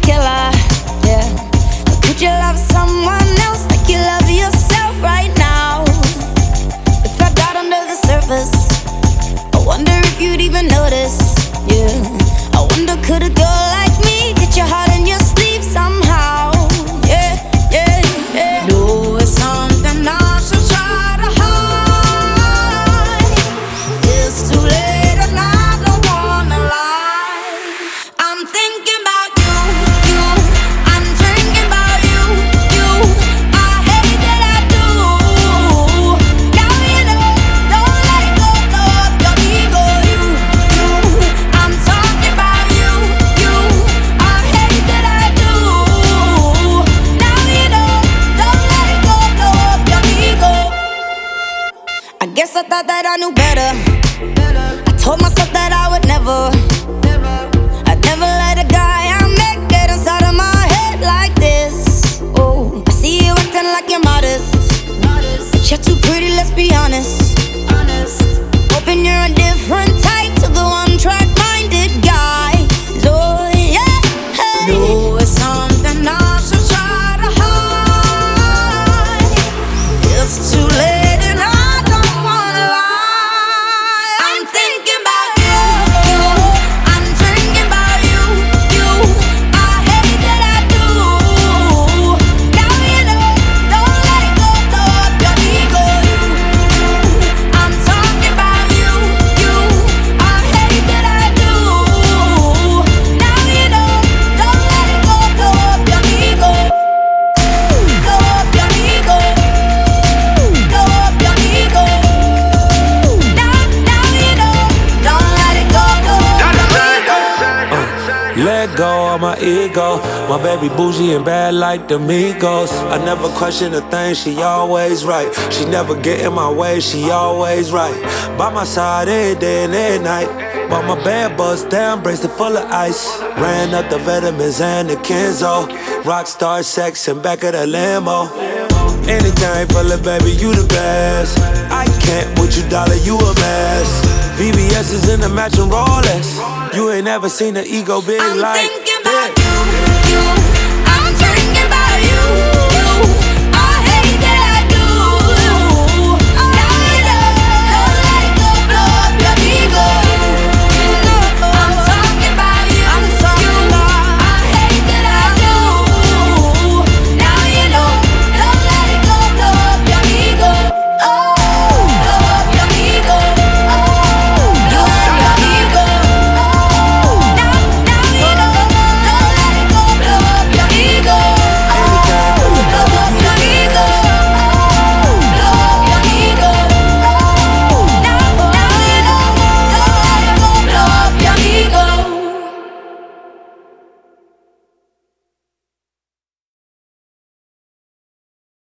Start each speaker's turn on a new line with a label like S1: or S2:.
S1: killer, yeah. But could you love someone else like you love yourself right now? If I got under the surface, I wonder if you'd even notice, yeah. I wonder, could a girl like me get your heart in your sleeve somehow? Yeah, yeah, yeah. No, it's something I should try to hide. It's too late and I don't wanna lie. I'm thinking about you, you. I'm drinking about you, you. I hate that I do. Now you know, don't let it go, blow up your ego, you, you. I'm talking about you, you. I hate that I do. Now you know, don't let it go, blow up your ego. I guess I thought that I knew better. I told myself that I would never, I'd never let a guy I met get inside of my head like this. Oh, I see you acting like you're modest, but you're too pretty, let's be honest. Hoping you're a different type to the one-track-minded guy. Oh, yeah, hey. No, it's something I should try to hide. It's too late and I don't wanna lie. I'm thinking about you, you. I'm drinking about you, you. I hate that I do. Now you know, don't let it go, blow up your ego, you, you. I'm talking about you, you. I hate that I do. Now you know, don't let it go, blow up your ego. Blow up your ego. Blow up your ego. Now you know, don't let it go, blow up your ego.
S2: Let go of my ego. My baby bougie and bad like the Migos. I never question a thing, she always right. She never get in my way, she always right. By my side every day and every night. Bought my bad bust down, bracelet full of ice. Ran up the vitamins and the Kenzo. Rockstar sex in back of the limo. Anything for the baby, you the best. I can't with you, dollar, you a mess. VVS is in the matching Rolex. You ain't never seen an ego big
S1: I'm
S2: like.
S1: thinking